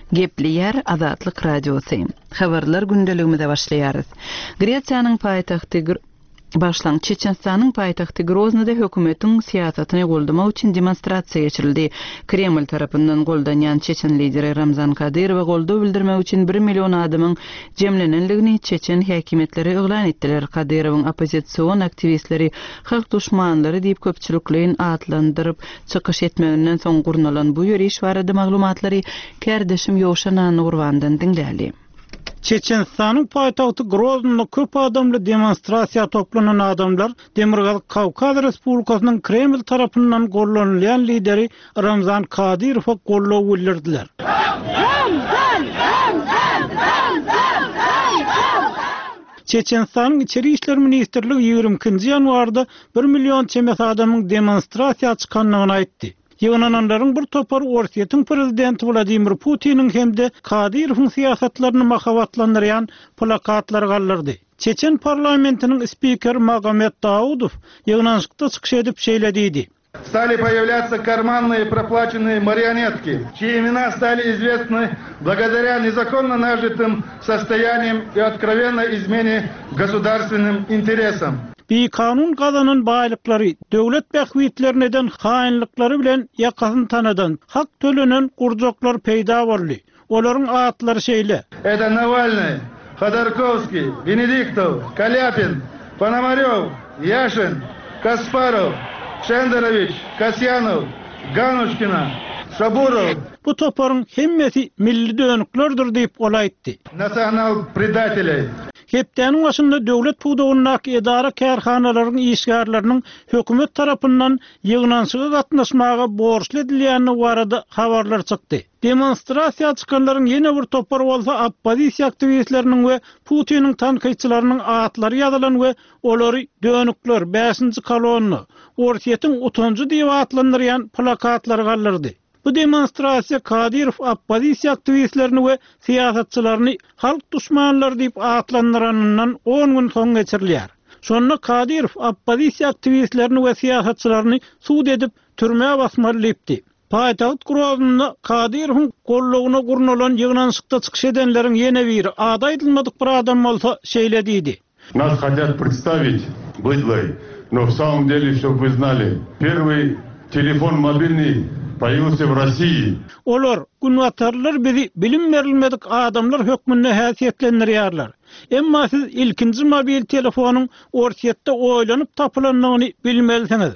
Gepli yer Azatlyk Radiosu. Habarlar gündeligimizde başlaýarys. Gretsiýanyň paýtagty Başlang Çeçenistanyň paýtagty Groznada hökümetiň siýasatyny goldamak üçin demonstrasiýa geçirildi. Kreml tarapyndan goldanýan Çeçen lideri Ramzan Kadyrow goldaw bildirmek üçin 1 million adamyň jemlenenligini Çeçen häkimetleri eglan etdiler. Kadyrowyň opozisiýon aktivistleri halk düşmanlary diýip köpçülikliň atlandyryp çykyş etmeginden soň gurnalan bu ýöriş barada maglumatlary Kerdeşim Ýowşan Nurwandan dinläli. Çeçenistanyň paýtagty Groznda köp adamly demonstrasiýa toplanan adamlar Demirgal Kawkaz Respublikasynyň Kreml tarapyndan gollanýan lideri Ramzan Kadyrowa gollaw bildirdiler. Çeçenistanyň içeri işler ministrligi 20-nji ýanwarda 1 million çemes adamyň demonstrasiýa çykanlygyny aýtdy. Ýygnananlaryň bir topar Orsiýetiň prezidenti Vladimir Putiniň hemde Kadyrowyň siýasatlaryny mahabatlandyrýan plakatlar gallyrdy. Çeçen parlamentiniň spikeri Magomed Daudow ýygnanşykda çykyş edip şeýlediydi. Стали появляться карманные проплаченные марионетки, чьи имена стали известны благодаря незаконно нажитым состояниям и откровенной измене государственным интересам. Bir kanun kazanan baýlyklary, döwlet bähwitleriniň haýynlyklary bilen ýakasyny tanadan, hak tölenen gurjoklar peýda boldy. Olaryň atlary şeýle: Это Навальный, Ходорковский, Венедиктов, Каляпин, Пономарёв, Яшин, Каспаров, Шендерович, Касьянов, Ганушкина, Шабуров. Bu toparyň hemmesi milli dönüklerdir diýip olaýtdy. Nasional предателей. Hepdeniň başynda döwlet puwdagynyň edara kärhanalarynyň işgärleriniň hökümet tarapyndan ýygnanşyga gatnaşmaga borçly edilýäni barada habarlar çykdy. Demonstrasiýa çykanlaryň ýene bir topar bolsa oppozisiýa aktivistleriniň we Putiniň tankyçylarynyň atlary ýazylan we olary dönükler 5-nji kolonny Orsiýetiň utanjy diýip atlandyrýan plakatlar gallyrdy. Bu demonstrasiýa Kadyrow oppozisiýa aktivistlerini we siýasatçylaryny halk düşmanlary diýip atlandyranynyň 10 gün soň geçirilýär. Şonda Kadyrow oppozisiýa aktivistlerini we siýasatçylaryny suud edip türmäge basmalypdy. Paýtagyt Groznda Kadyrowyň gollawyna gurnalan ýygnanşykda çykyş edenleriň ýene biri ady aýdylmadyk bir adam bolsa şeýlediydi. Нас хотят представить быдлой, но в самом деле, чтобы вы знали, первый телефон мобильный появился в России. Olar günwatarlar bizi bilim berilmedik adamlar hökmünde häsiýetlendirýärler. Emma siz ilkinji mobil telefonyň Orsiýetde oýlanyp tapylanyny bilmeliňiz.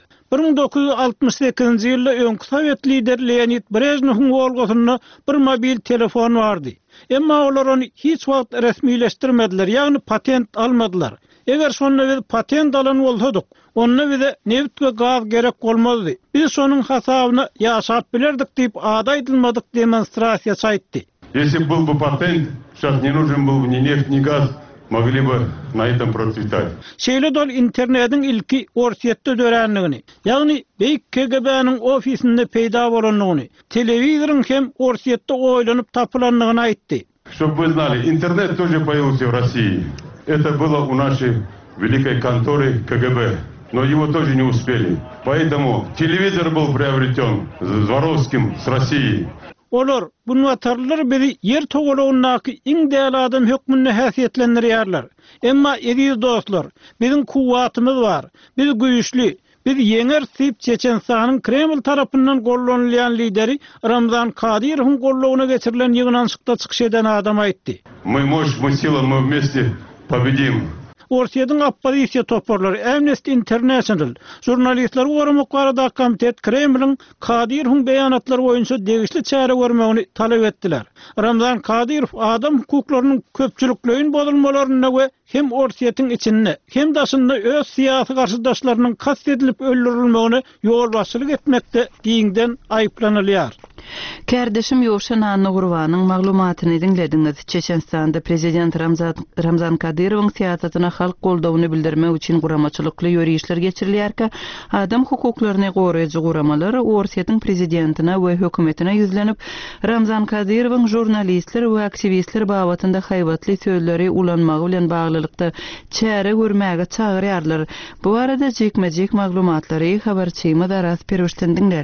1968-nji ýylda öňkü Sowet lideri Leonid Brezhnewň bolgosynda bir mobil telefon bardy. Emma olar ony hiç wagt resmileşdirmediler, ýagny patent almadylar. Eger şonda biz patent alan bolsadyk, onda bize neft we gaz gerek bolmazdy. Biz şonuň hasabyna ýaşap bilerdik diýip ady aýdylmadyk demonstrasiýa çaýtdy. Если бы был бы патент, сейчас не нужен был бы ни нефть, ни газ, могли бы на этом процветать. Şeýle dol internetiň ilki Orsiýetde dörenligini, ýagny beýik KGB-niň ofisinde peýda bolanlygyny, telewizoryň hem Orsiýetde oýlanyp tapylanlygyny aýtdy. Чтобы вы знали, интернет тоже появился в России. Это было у нашей великой конторы КГБ, но его тоже не успели. Поэтому телевизор был приобретен Зворовским с Россией. Olar bunwatarlar bizi yer togalawynyňky iň däli adam hökmünde häsiýetlendirýärler. Emma eziz dostlar, biziň kuwatymyz bar, biz güýçli, biz ýeňer diýip Çeçenistanyň Kreml tarapyndan gollanýan lideri Ramzan Kadyrowyň gollawyna geçirilen ýygnanşykda çykyş eden adam aýtdy. Мы мощь, мы сила, мы вместе победим. Orsiýetiň oppozisiýa toparlary Amnesty International, jurnalistler goramak barada komitet Kremliň Kadyrowyň beýanatlary boýunça degişli çäre görmegini talap etdiler. Ramzan Kadyrow adam hukuklarynyň köpçülikliğin bozulmalaryna we hem Orsiýetiň içinde hem daşynda öz siýasy garşydaşlarynyň kastedilip öldürilmegine ýol başçylyk etmekde diýinden aýplanylýar. Kerdeşim Ýowşan Nurwanyň maglumatyny dinlediňiz. Çeçenistanda prezident Ramzan Kadyrowyň siýasatyna halk goldawyny bildirmek üçin guramaçylykly ýöriýişler geçirilýärkä, adam hukuklaryny goraýjy guramalar Orsiýetiň prezidentine we hökümetine ýüzlenip, Ramzan Kadyrowyň jurnalistler we aktivistler babatynda haýbatly sözleri ulanmagy bilen baglylykda çäre görmäge çagyrýarlar. Bu arada jekmejek maglumatlary habarçymyz Aras Perwişden dinläli.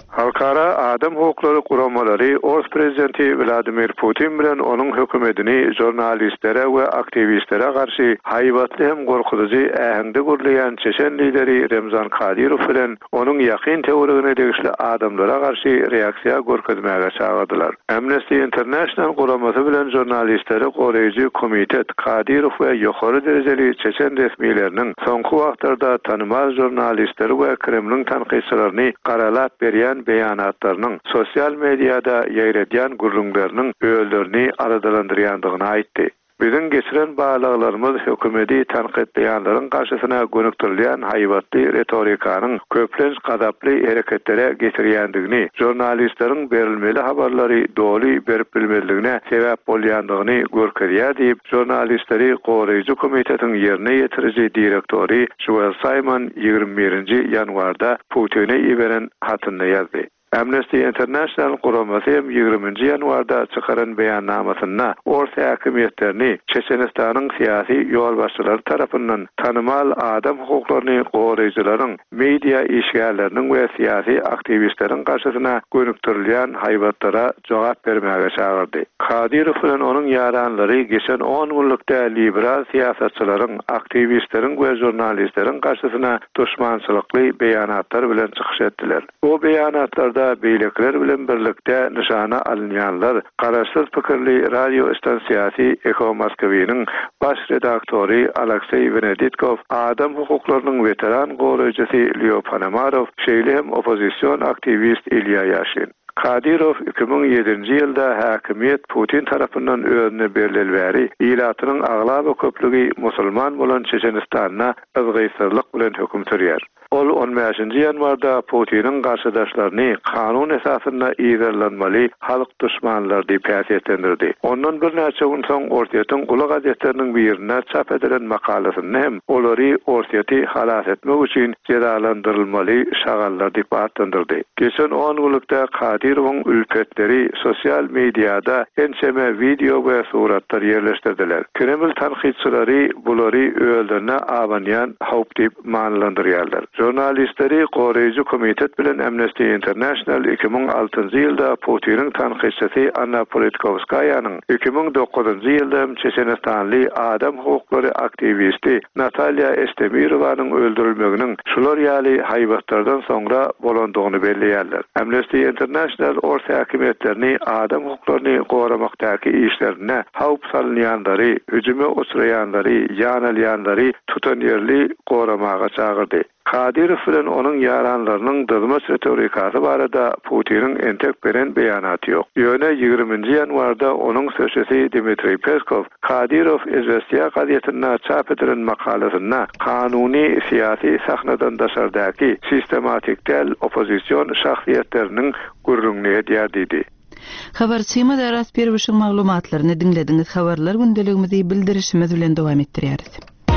Halkara adam hukukları kuramaları Rus prezidenti Vladimir Putin bilen onun hükümetini jurnalistlere ve aktivistlere karşı haybatlı hem korkutucu ähengde gurlayan Çeçen lideri Ramzan Kadyrov bilen onun yakın teorigine degişli adamlara karşı reaksiya görkezmäge çağırdılar. Amnesty International kuraması bilen jurnalistleri goraýjy komitet Kadyrov we ýokary derejeli Çeçen resmilerinin soňky wagtlarda tanymaz jurnalistleri we Kremlin tanqidçilerini garalap berýän beýanatlarynyň sosial mediada ýaýradýan gurrunlarynyň öýlerini aradalandyrýandygyny aýtdy. Bizim geçiren bağlaglarymız hökümeti tanqidleýänleriň garşysyna gönükdirilýän haýbatly retorikanyň köplenç gadaply hereketlere getirýändigini, jurnalistleriň berilmeli habarlary doly berip bilmeliligine sebäp bolýandygyny görkezýär diýip, jurnalistleri goraýjy komitetiň ýerine ýetiriji direktori Joel Simon 21-nji ýanwarda Putin'e ýiberen hatynda ýazdy. Amnesty International kuramasy 20-nji ýanwarda çykaran beýannamasyna Orta häkimetlerini Çeçenistanyň syýasy ýolbaşçylary tarapyndan tanymal adam hukuklaryny goraýjylaryň, media işgärleriniň we syýasy aktivistleriň garşysyna gönükdirilýän haýbatlara jogap bermäge çağırdy. Kadyrov bilen onuň ýaranlary geçen 10 günlükde liberal syýasatçylaryň, aktivistleriň we jurnalistleriň garşysyna düşmançylykly beýanatlar bilen çykyş etdiler. Bu beýanatlar beýlekler bilen birlikde nişana alınýanlar, garaşsyz pikirli radio stansiýasy Eko Moskwynyň baş redaktory Aleksey Veneditkov, adam hukuklarynyň veteran goraýjysy Leo Panamarov, şeýle hem opozisiýon aktivist Ilya Yashin. Kadyrov 2007-nji ýylda häkimiýet Putin tarapyndan özüne berilýän ýylatynyň aglaby köplügi musulman bolan Çeçenistanyna ızgysızlyk bilen höküm sürýär. Ol 15-nji ýanwarda Putiniň garşydaşlaryny kanun esasyna ýerlenmeli halk düşmanlary diýip häsiýetlendirdi. Ondan bir näçe gün soň Ortiýatyň uly gazetleriniň birine çap edilen makalasyny hem olary Ortiýaty halas etmek üçin jeralandyrylmaly şagallar diýip atlandyrdy. Geçen 10 günlükde Kadyrowyň ülpetleri sosial mediada ençeme video we suratlar ýerleşdirdiler. Kreml tanqidçilary bulary öýlerine abanýan howp diýip manlandyrýarlar. Jurnalistleri goraýjy komitet bilen Amnesty International 2006-njy ýylda Putiniň tanqidçisi Anna Politkovskaýanyň 2009-njy ýylda Çeçenistanly adam hukuklary aktivisti Natalya Estemirowanyň öldürilmeginiň şular ýaly haýbatlardan soňra bolandygyny belleýärler. Amnesty International orta häkimetlerini adam hukuklaryny goramakdaky işlerine howp salynýanlary, hüjüme uçraýanlary, ýanalýanlary tutan ýerli goramaga çağırdy. Kadyrov bilen onuň ýaranlarynyň dızmaç retorikasy barada Putiniň entek beren beýanaty ýok. Ýöne 20-nji ýanwarda onuň sözçisi Dmitri Peskov Kadyrov Izvestiya gazetyna çap edilen makalasyna kanuny syýasy sahnadan daşardaky sistematik del opozisiýon şahsiýetleriniň gurrunlygy edýär diýdi. Habarçyma daras berýän maglumatlaryny dinlediňiz. Habarlar gündeligimizi bildirişimiz bilen dowam etdirýäris.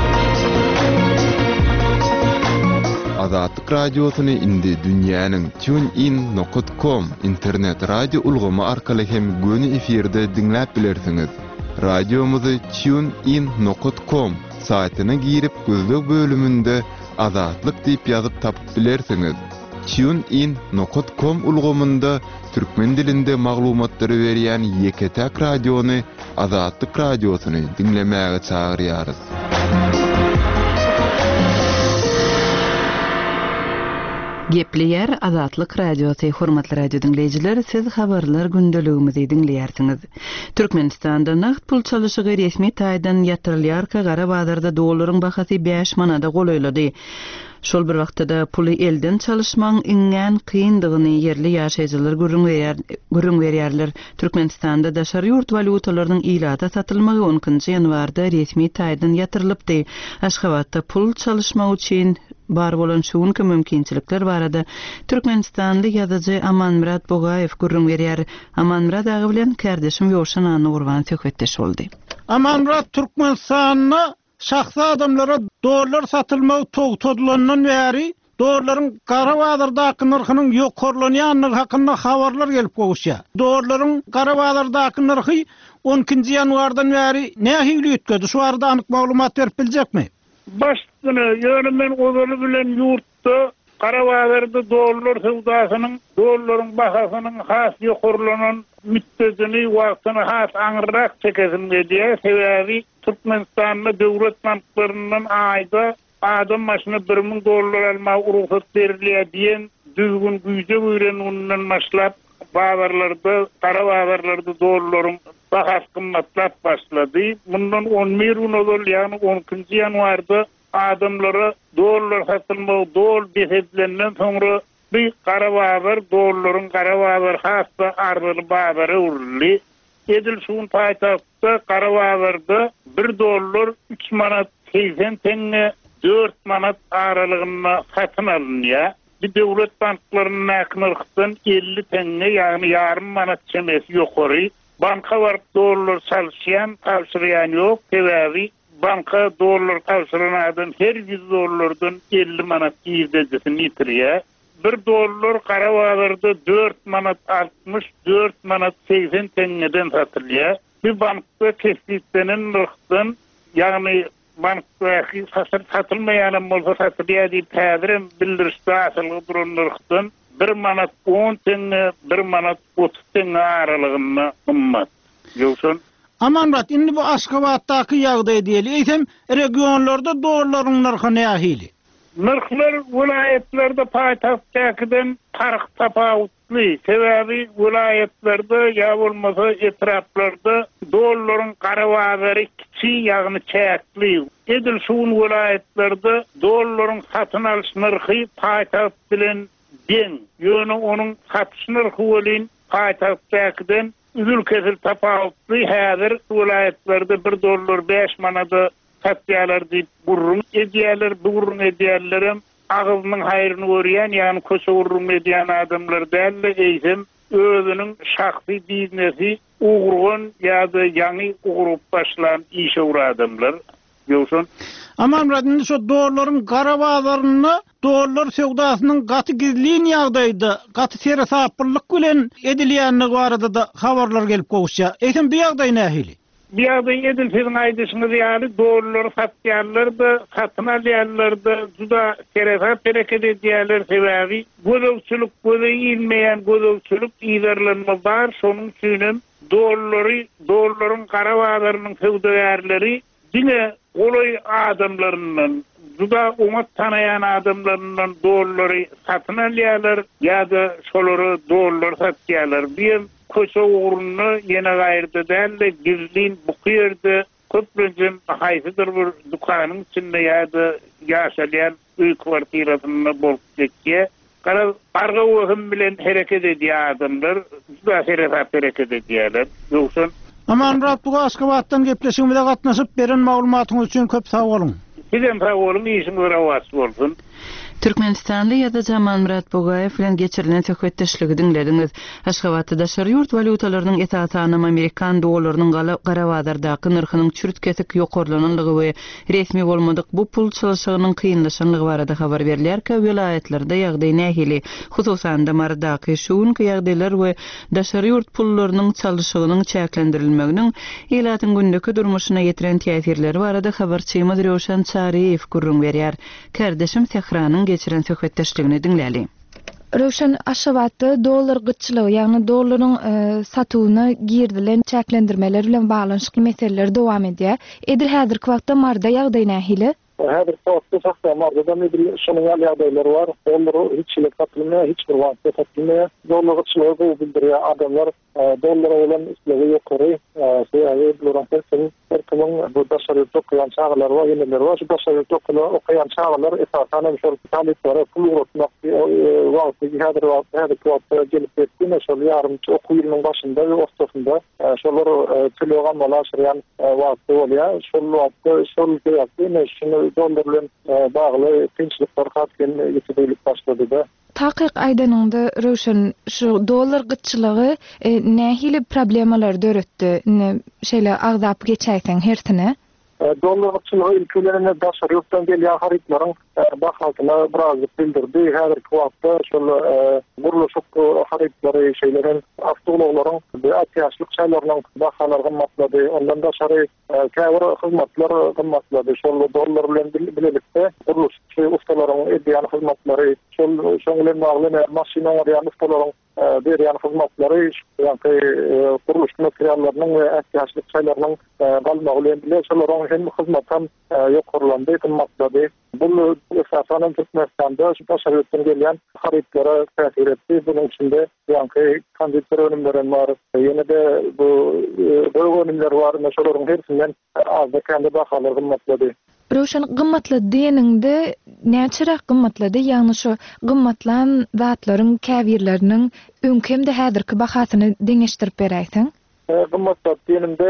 Azatlyk radiosyny indi dünýäniň tunein.com internet radio ulgamy arkaly hem göni efirde dinläp bilersiňiz. Radiomuzy tunein.com saýtyna girip gözlük bölümünde azatlyk diýip ýazyp tapyp bilersiňiz. tunein.com ulgamynda türkmen dilinde maglumatlary berýän Yeketek radiony, Azatlyk radiosyny dinlemäge çagyrýarys. Gepleyer Azatlyk radiosy, hormatly radio dinleyijiler, siz habarlar gündeligimizi dinleýärsiňiz. Türkmenistanda nagt pul çalyşygy resmi taýdan ýatyrylýar, gara bazarda dollaryň bahasy 5 manada golaýlady. Şol bir wagtda puly elden çalyşmaň iňen kyndygyny yerli ýaşaýjylar gurrun berýärler. Türkmenistanda daşary ýurt valutalarynyň ilada satylmagy 10-njy ýanwarda resmi taýdan ýatyrylypdy. Aşgabatda pul çalyşmak üçin bar bolan şuňky mümkinçilikler barada Türkmenistanly ýazyjy Amanmurat Bogaýew gurrun berýär. Amanmurat agy bilen kardeşim Ýoşan Anny Urban söhbetdeş boldy. Amanmurat Türkmenistanyna şahsy adamlara dollar satylmagy togtadylanyň bäri dollaryň gara bazardaky narhynyň ýokarlanýanyny hakynda habarlar gelip goýuşýar. Dollaryň gara bazardaky narhy 12-nji ýanwardan bäri nähili ötgedi? Şu arada anyk maglumat berip biljekmi? Başlygyny ýöründen gowy bilen ýurtda Qarabağlarda dolar sowdasynyň, dollaryň bahasynyň has ýokurlanan müddetini wagtyny has aňyrak çekesim diýe sebäbi Türkmenistanda döwlet banklarynyň aýda adam başyna $1000 almak ruhsat berilýär diýen düzgün güýje öýrenýänden başlap bazarlarda, kara bazarlarda dollaryň bahas kymmatlap başlady. Bundan 11 gün ol, ýani 12-nji ýanwarda adamlara dollar satylmagy dol behetlenden soňra bir kara bazar dollaryň kara bazar hassa arzyly bazary urly. Edil şuň paýtagtda kara bazarda $1 3 manat 80 tenge 4 manat aralygynda satyn alynýar. Bir döwlet banklarynyň naknyrykdan 50 tenge ýani yarım manat çemesi ýokary. Banka var dollar salşyan, tawsirýan ýok. Sebäbi banka dollar tawsiranadan her $100'dan 50 manat ýerdejesini ýitirýär. $1 kara bazarda 4 manat 60, 4 manat 80 tengeden satylýar. Bir bankda kesipdenen nyrkdan, ýagny bankdaky satylmaýan bolsa satylýar diýip täzerim bildirişde asylgy duran nyrkdan 1 manat 10 tenge, 1 manat 30 tenge aralygynda gymmat. Ýoksa Amanrat, indi bu Aşgabatdaky ýagdaý diýeli. Eýsem, regionlarda dollaryň narhy nähili? Nyrklar vilayetlerde paýtagtdakydan fark tapawutly. Sebäbi vilayetlerde ýa bolmasa etraplarda dollaryň kara bazary kiçi ýagny çäkli. Edil şuň vilayetlerde dollaryň satyn alyş narhy paýtagt bilen deň. Ýöne onuň satyş narhy bilen paýtagtdakydan üzül-kesil tapawutly. Häzir vilayetlerde $1 5 manada satýarlar diýip gurrun edýärler, gurrun edýärler. Agyzynyň haýryny görýän, ýani köşe gurrun edýän adamlar däl, eýsem özüniň şahsy biznesi ugurgan ýa-da ýany ugurup başlan işe uradymlar. Ýoksa aman radini şu dollaryň kara bazaryna dollar sowdasynyň gaty gizlin ýagdaýda gaty serasaplyk bilen edilýänligi barada da habarlar gelip gowuşýar. Eýsem bu ýagdaý nähili? Bir ýagdaý edilýän aýdyşyny ýaly dollar satýanlar da satyn alýanlar da juda serasap bereket edýärler sebäbi gözükçülük gözüýilmeýän gözükçülük ýerlenme bar. Şonuň üçin dollaryň kara bazarynyň sowdagärleri dine olay adamlarından, juda umat tanayan adamlarından dollary satyn alýarlar ýa-da şolary dollar satýarlar. Bir köşe uğruna ýene gaýrda däl, gizlin bu ýerde köplenjem haýsydyr bir dukanyň içinde ýa-da ýaşalýan uy kwartirasyna bolup gekýär. Arga wagym bilen hereket edýär adamlar, juda hereket edýärler. Ýoksa aman rat bu Aşgabatdan gepleşigimde gatnaşyp beren maglumatyňyz üçin köp sag bolun. Sizem sag bolun, işiň öwrewat bolsun. Türkmenistanly ýa-da Jamal Murat Bogaýew bilen geçirilen söhbetdeşligi dinlediňiz. Aşgabatda daşary ýurt walutalarynyň etatanyň Amerikan dollarynyň kara bazardaky nyrkynyň çürütkesik ýokurlananlygy we resmi bolmadyk bu pul çalyşygynyň kynlaşanlygy barada habar berilýär. Vilayetlerde ýagdaý nähili, hususan da mardaky şuň ýagdaýlar we daşary ýurt pullarynyň çalyşygynyň çäklendirilmeginiň elatyň gündäki durmuşyna ýetiren täsirleri barada habarçymyz Röşen Çaryýew gurrun berýär. Kardeşim Sehranyň geçiren söhbetdeşligini dinläli. Röşen Aşgabatda dollar gyçylygy, ýagny dollaryň satywyny girdilen çäklendirmeler bilen baglanyşykly meseleler dowam edýär. Edil häzirki wagtda marda ýagdaý nähili? Häzir soatda sakda marda medil şonuň ýagdaýlary bar. Dollar hiç satylmaýar, hiç bir wagtda satylmaýar. Dollar gyçylygy bildirýär adamlar dollara olan isleги ýokary. Şeýle bilen herkimin bu daşary tokayan çağlar var, ýeneler var. Şu daşary okayan çağlar esasen şol talepleri pul urutmak wagty häzir wagtda gelip etdi. Şol ýarymçy okuýylynyň başynda we ortasynda şolar telegammalaşýan wagty bolýar. Şol wagtda şol ýagdaýny şunu dollar bilen bagly tinçlikler gatken ýetirilip başlady da. Takyk aýdanynda Röşen şu dollar gyçylygy nähili problemalar döretdi? Şeýle agzap geçäýsen hertine? Dolarçılığı ülkelerine daşarıptan gelýän haritlaryň bahasyna birazcık bildirdi. Häzirki wagtda şol guruluşyk haritlary şeýlerin awtogolaryň atýaşlyk şaýlarynyň bahalary gymmatlady. Ondan daşary käbir hyzmatlar gymmatlady. Şol dolar bilen bilelikde guruluşçy ustalaryň edýän hyzmatlary şol bilen bagly maşinalar ýa-ni ustalaryň berýän hyzmatlary ýa-ni guruluş materiallarynyň we atýaşlyk şaýlarynyň galmagy bilen bile şolaryň hem hyzmatan ýokarlandy, gymmatlady. Bu esasen Türkmenistan'da başarılı gelen haritlara täsir etdi. Bunun içinde ýa-ni kandidler önümleri var. Yine de bu önümler var. Meşhurların hepsinden az da kendi bahaları gymmatlady. Roşan gymmatly diýeninde näçe gymmatlady? Ýagny şu gymmatlan zatlaryň käbirleriniň öňkemde häzirki bahasyny deňeşdirip berýärsiň. Gymmatlady diýeninde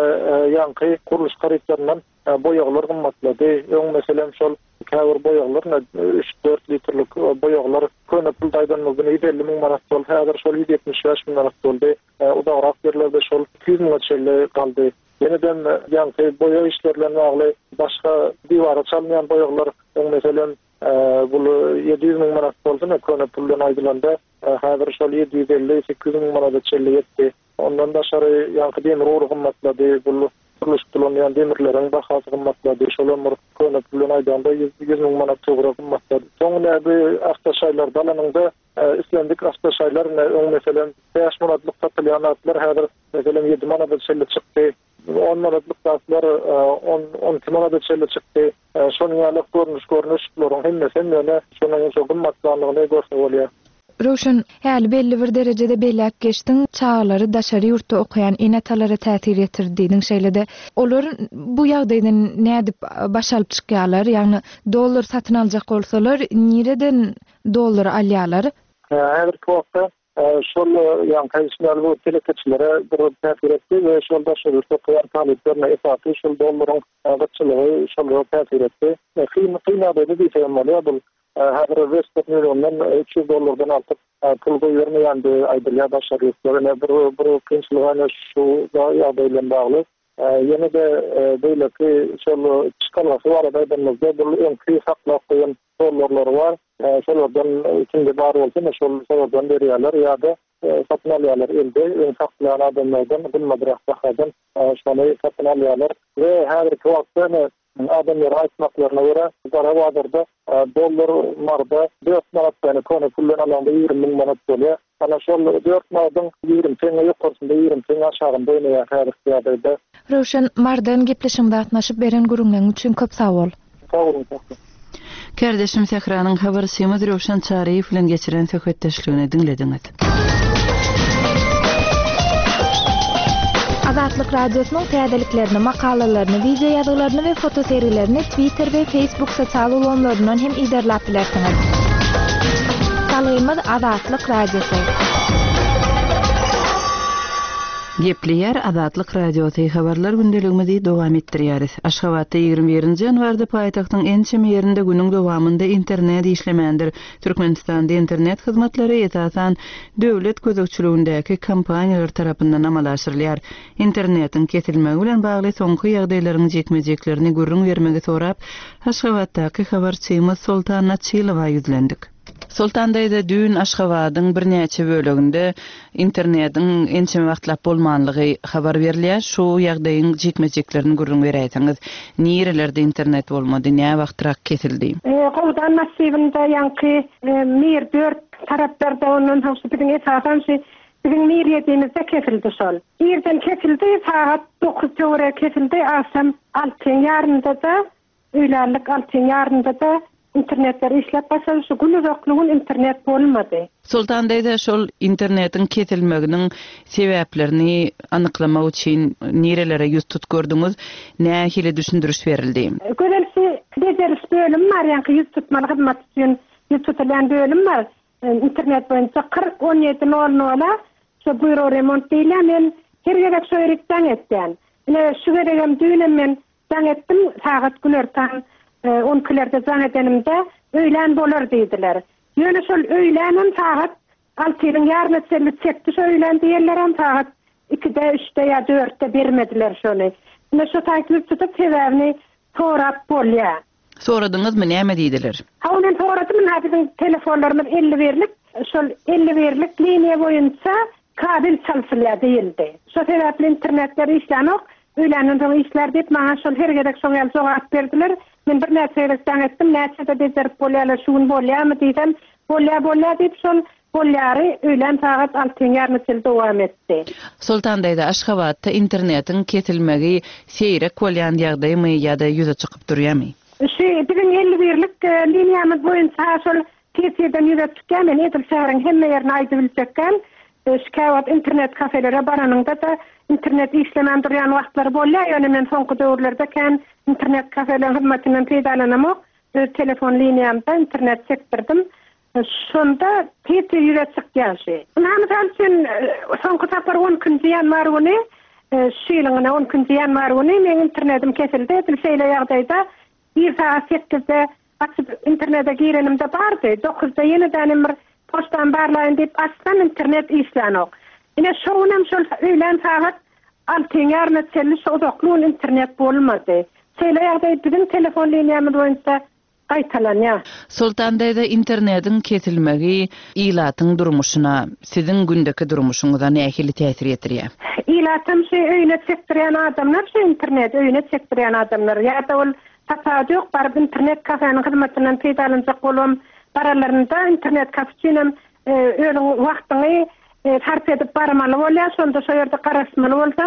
ýa-ni guruluş haritlarynyň boýaglar gymmatlady. Öň meselem şol käbir boýaglar 3-4 litrlik boýaglar köne pul daýdanmazdan 50 000 manat bol. Häzir şol 75 000 manat boldy. Udarak yerlerde şol 200 000 çelle galdy. Yeniden ýa-ni boýag işlerlerine bagly başga diwara çalmayan boýaglar meselem bu 700 000 manat boldy, köne puldan aýdylanda häzir şol 750-800 000 manat çelle ýetdi. Ondan daşary ýa-ni demir uğur gymmatlady. Bu kuruluşturulan demirlerin bahası gymmatlady. Şolar köne puldan aýdylanda 100 000 manat töwrek gymmatlady. Soňra bu awtoşaýlar dalanynda islendik awtoşaýlar meselem 5 manatlyk satylýan atlar häzir meselem 7 manat çelle çykdy. 10 manatlyk atlar 10 manat çelle çykdy. Şonuň ýaly görnüşleriň hemmesi mene şonuň çok gymmatlygyny gösterýär. Roşan, häli belli bir derecede bellek geçtiň, çağlary daşary ýurtda okuyan enatalara täsir etirdiğiniň şeýlede. Olar bu ýagdaýdan nädip başalyp çykýarlar? Ýagny dolar satyn aljak bolsalar, nireden dolar alýarlar? Häzirki wagtda şol ýa-ni kaýsynlar bu telekeçilere bir täsir etdi we şol daşary ýurtda okuyan taliplerine esasy şol dolaryň gıçylygy şol täsir etdi. Kynada diýýärler bu häzir Western Union'dan 300 dolardan altyp pul goýbermeýändi aýdylýar başaryşlaryna bir kynçylygyna şu ýagdaýlan bagly. Ýene de beýleki şol çykalasy bar aýdymyzda bu öňki saklap goýan dolarlar bar. Şolardan içinde bar bolsa şolardan berýärler ýa-da satyn alýarlar elde saklayan adamlardan bilmedirak bahadan şonu satyn alýarlar we häzirki wagtda adamlar aýtmaklaryna görä Garawazarda dolar marda 4 manat ýa-ni köne puldan alanda 20 000 manat bolýar. Ana şol 4 manatdan 20 tenge ýokarysynda 20 tenge aşagynda ýa häzirki ýagdaýda. Roşan, mardan gepleşimde atnaşyp beren gurulmaň üçin köp sag bol. Kardeşim Sehranyň habar Semid Roşan Çariýew bilen geçiren söhbetdeşligini dinlediňiz. Azatlyk radiosynyň täzeliklerini, makalalaryny, video ýazgalaryny we foto seriýlerini Twitter we Facebook sosial ulanlaryndan hem iderläp bilersiňiz. Salaýymyz Azatlyk radiosy. Gepleýär Azatlyk radiosy habarlar gündeligimizi dowam etdirýäris. Aşgabatda 21 ýanwarda paýtagtyň ençem ýerinde günüň dowamında internet işlemändir. Türkmenistanda internet hyzmatlary esasan döwlet gözegçiligindäki kompaniýalar tarapyndan amalaşdyrylýar. Internetiň kesilmegi bilen bagly soňky ýagdaýlaryň jekmejeklerini gürrüň bermegi sorap, Aşgabatdaky habarçymyz Sultan Naçylowa ýüzlendik. Sultandaýda dün Aşgabatyň birnäçe böleginde internetiň ençem wagtlap bolmanlygy habar berilýär. Şu ýagdaýyň jekmejeklerini gürrüň berýärsiňiz. Nirelerde internet bolmady, näme wagtrak kesildi? Sultan Naçylowa ýa-ni mir 4 taraplarda onuň howsupyň esasan bizim mir ýetimizde kesildi şol. Ýerden kesildi, saat 9 töwre kesildi, asam 6:30-da da öýlärlik 6:30-da da internetler işlep başladı. Şu günü zoklugun internet bolmady. Sultandaýda şol internetiň kesilmeginiň sebäplerini anyklamak üçin nerelere ýüz tutgurdyňyz, nähili düşündürüş berildi? Gözelsi beceriş bölüm bar, ýa-ni ýüz tutmaly hyzmat üçin ýüz tutulýan bölüm bar. İnternet boýunça 40-17-00 şu büro remont diýilýär. Men her gerek şu ýerden etdim. Şu geregem düýnem men jaň etdim, sagat gülerden 10 kilerde zan edenimde öýlen bolar diýdiler. Ýöne şol öýlenim saat 6:30 çekdi, şo öýlen diýerler hem saat 2-de 3-de ýa 4-de bermediler şonu. Ne şu takip tutup sebäbini sorap bolýar. Soradyňyzmy näme diýdiler? Hawlen soradym, bizim telefonlarymyz 50 berlik, şol 50 berlik liniýa boýunça kabel çalsylýar diýildi. Şu sebäpli internetler işlenok, öýlenin işler diýip maňa şol her gerek şol jogap berdiler. Men bir näçe ýerden etdim, näçe de bolýarlar, şuň bolýarmy diýsem, bolýar diýip şol bolyary öýlen saat 6:30 dowam etdi. Sultandaýda Aşgabatda internetiň kesilmegi seýrek bolýan ýagdaýmy ýa-da ýüze çykyp durýarmy? Bizim 50 birlik liniýamyz boýunça şol keseden ýüze çykýan, men edil şäheriň hemme ýerine aýdyp bilsekän, şikayat internet kafelere baranynda da internet işlemän durýan wagtlar bolýar. Ýöne men soňky döwürlerde kän internet kafeleriň hyzmatynyň peýdalanmak, telefon liniýamda internet çekdirdim. Şonda tete ýüre çykýaşy. Namysal üçin soňky tapar 10 gün ýanwar güni, şeýleňe 10 gün ýanwar güni men internetim kesildi. Şeýle ýagdaýda bir saat 8-de açyp internete girenimde bardy. 9-da ýeniden bir postan barlaýyn diýip açsam internet işlenok. Ine şoňam şol öýlen saat 6:30 şodokluň internet bolmady. Şeýle ýagdaýda bizim telefon liniýamyz boýunça Sultandaýda internetiň kesilmegi ilatyň durmuşyna, siziň gündeki durmuşuňyza nähili täsir etdirýär? Ilatym öýüne çekdirýän adamlar, internet öýüne çekdirýän adamlar. Ýa-da ol tasadyk barıp internet kafenyň hyzmatynyň peýdalanjak bolam, baralarynda internet kafeçinem öýüň wagtyny sarf edip barmaly bolýar, şonda şo ýerde garaşmaly bolsaň,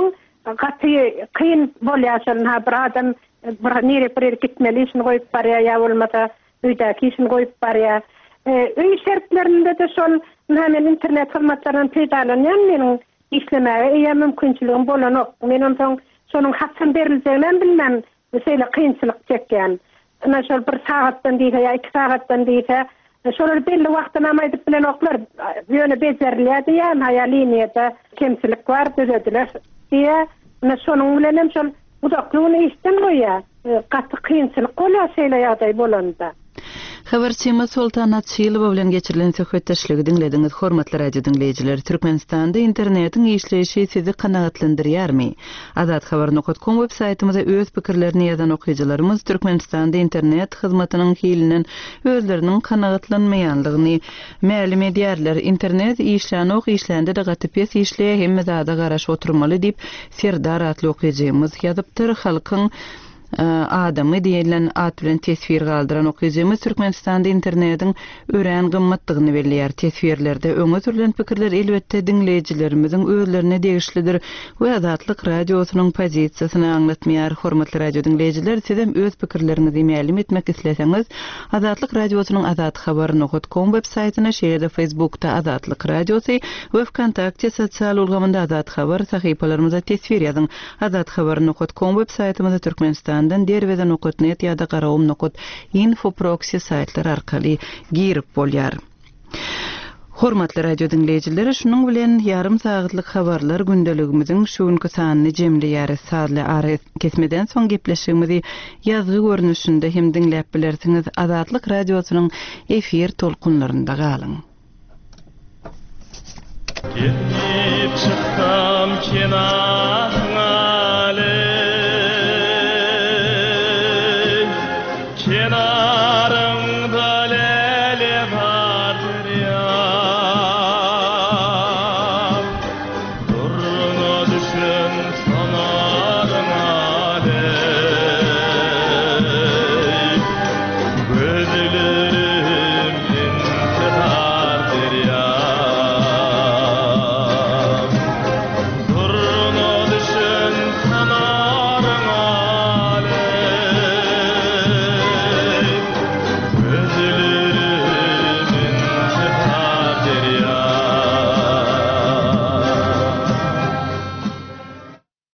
kyn bolýar şol bir adam bir gitmeli işini goýup barýar, ýa bolmasa öýdäki işini goýup barýar. Öý şertlerinde de şol hemen internet hyzmatlarynyň peýdalanýan meniň işlemege eýe mümkinçiligim bolanok. Men onsoň şonuň haçan beriljeginden bilmem, şeýle kynçylyk çekýän. Ana şol bir sagatdan diýse ýa 2 sagatdan diýse, şol belli wagtdan amaýdyp bilen oklar ýöne bejerilýär diýen, haýa liniýada kemçilik bar düzediler diýe. Ana şonuň bilen hem şol udaklygyny işden goýar. Gaty kynçylyk bolýar şeýle ýagdaý bolanda. Habarçymy Sultan Atçylywa bilen geçirilen söhbetdeşligi dinlediňiz, hormatly radio dinleýijiler. Türkmenistanda internetiň işleýişi sizi kanagatlandyrýarmy? Azadhabar.com web saýtymyzda öz pikirlerini ýazan okuýjylarymyz Türkmenistanda internet hyzmatynyň hilinen özleriniň kanagatlanmaýanlygyny ma'lum edýärler. Internet işlendi de gaty pes işleýär, hemme zada garaş oturmaly diýip Serdar atly okuýjymyz ýazypdyr. Halkyň adamy diýilen at bilen tesvir galdyran okuýjymyz Türkmenistanda internetiň ören gymmatlygyny belliýär. Tesvirlerde öňe sürülen pikirler elbetde dinleýijilerimiziň özlerine degişlidir we Azatlyk radiosynyň pozisiýasyny aňlatmaýar. Hormatly radio dinleýijiler, sizem öz pikirlerinizi ma'lum etmek isleseňiz, Azatlyk radiosynyň azathabar.com web saýtyna, şeýle Facebookda Azatlyk radiosy we Wkontakte sosial ulgamynda Azat Habar sahypalarymyza tesvir ýazyň. Azathabar.com web saýtymyzda Türkmenistan derweden okutnet ýa-da info proxy saýtlary arkaly girip bolýar. Hormatly radio dinleýijiler, şunuň bilen ýarym saatlyk habarlar gündeligimiziň şuňky sanyny jemleýär. Sadly ary kesmeden soň gepleşigimizi ýazgy görnüşinde hem dinläp bilersiňiz. Azatlyk radiosynyň efir tolkunlarynda galyň. Gidip çıksam kenar